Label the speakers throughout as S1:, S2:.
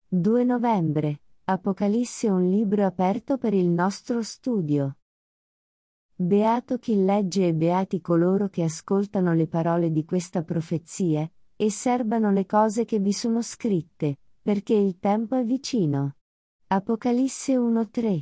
S1: 2 novembre. Apocalisse è un libro aperto per il nostro studio. Beato chi legge e beati coloro che ascoltano le parole di questa profezia, e serbano le cose che vi sono scritte, perché il tempo è vicino. Apocalisse 1:3.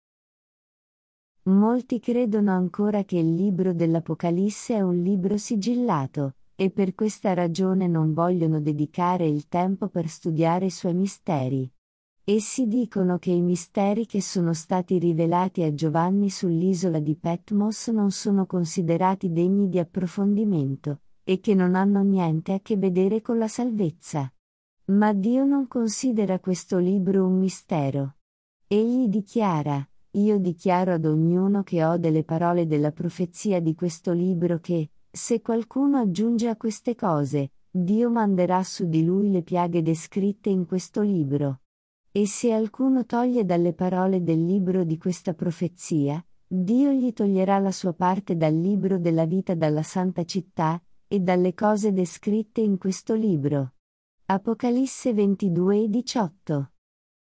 S1: Molti credono ancora che il libro dell'Apocalisse è un libro sigillato, e per questa ragione non vogliono dedicare il tempo per studiare i suoi misteri. Essi dicono che i misteri che sono stati rivelati a Giovanni sull'isola di Patmos non sono considerati degni di approfondimento, e che non hanno niente a che vedere con la salvezza. Ma Dio non considera questo libro un mistero. Egli dichiara: io dichiaro ad ognuno che ode le parole della profezia di questo libro che, se qualcuno aggiunge a queste cose, Dio manderà su di lui le piaghe descritte in questo libro. E se alcuno toglie dalle parole del libro di questa profezia, Dio gli toglierà la sua parte dal libro della vita dalla santa città, e dalle cose descritte in questo libro. Apocalisse 22:18.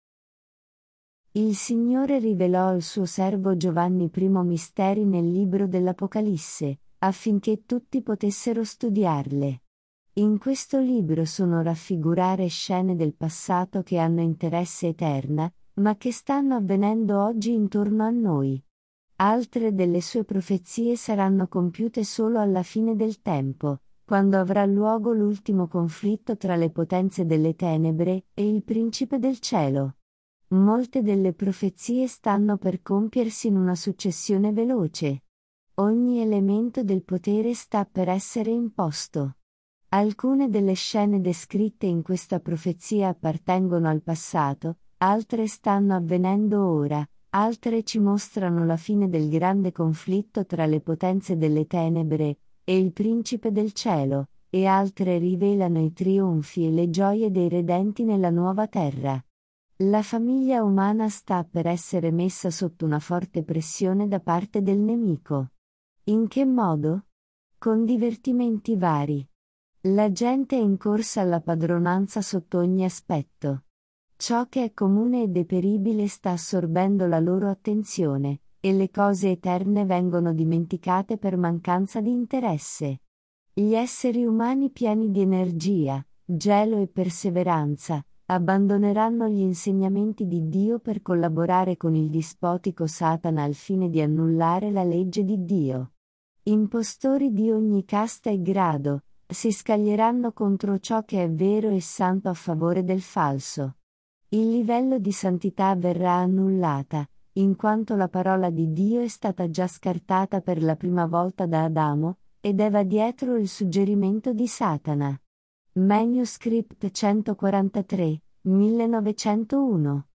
S1: Il Signore rivelò al suo servo Giovanni primo misteri nel libro dell'Apocalisse, affinché tutti potessero studiarle. In questo libro sono raffigurare scene del passato che hanno interesse eterna, ma che stanno avvenendo oggi intorno a noi. Altre delle sue profezie saranno compiute solo alla fine del tempo, quando avrà luogo l'ultimo conflitto tra le potenze delle tenebre e il Principe del cielo. Molte delle profezie stanno per compiersi in una successione veloce. Ogni elemento del potere sta per essere imposto. Alcune delle scene descritte in questa profezia appartengono al passato, altre stanno avvenendo ora, altre ci mostrano la fine del grande conflitto tra le potenze delle tenebre e il Principe del cielo, e altre rivelano i trionfi e le gioie dei redenti nella nuova terra. La famiglia umana sta per essere messa sotto una forte pressione da parte del nemico. In che modo? Con divertimenti vari. La gente è in corsa alla padronanza sotto ogni aspetto. Ciò che è comune e deperibile sta assorbendo la loro attenzione, e le cose eterne vengono dimenticate per mancanza di interesse. Gli esseri umani pieni di energia, gelo e perseveranza, abbandoneranno gli insegnamenti di Dio per collaborare con il dispotico Satana al fine di annullare la legge di Dio. Impostori di ogni casta e grado si scaglieranno contro ciò che è vero e santo a favore del falso. Il livello di santità verrà annullata, in quanto la parola di Dio è stata già scartata per la prima volta da Adamo, ed Eva dietro il suggerimento di Satana. Manuscript 143, 1901